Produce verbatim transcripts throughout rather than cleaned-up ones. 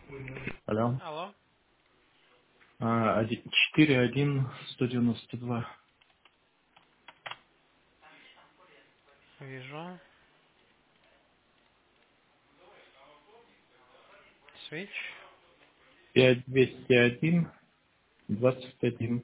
Алло. Алло, А, один- четыре один сто девяносто два. вижу. Switch. пять двести один двадцать один.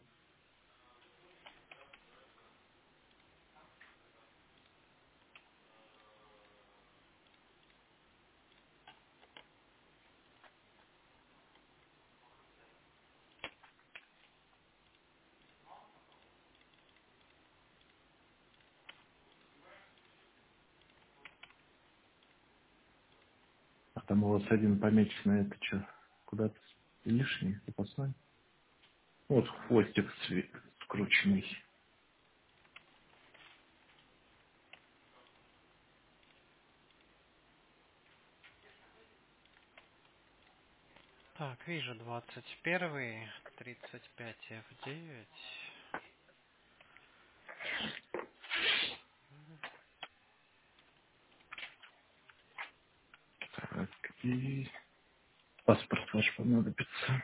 А там у вас один помеченный, это что? Куда-то лишний, запасной? Вот хвостик цве- скрученный. Так, вижу двадцать первый, тридцать пять эф девять. Так, и паспорт ваш понадобится.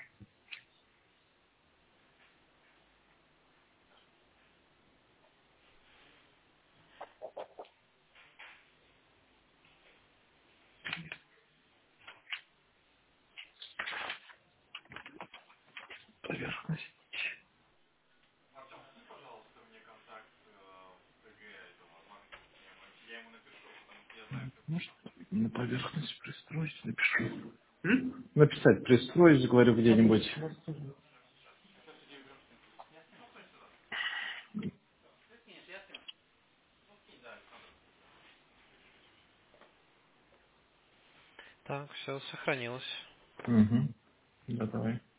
Поверхность. Может, на поверхность пристроить, напишу. М? Написать пристроить, говорю, где-нибудь. Так, все сохранилось. Угу. Да, давай.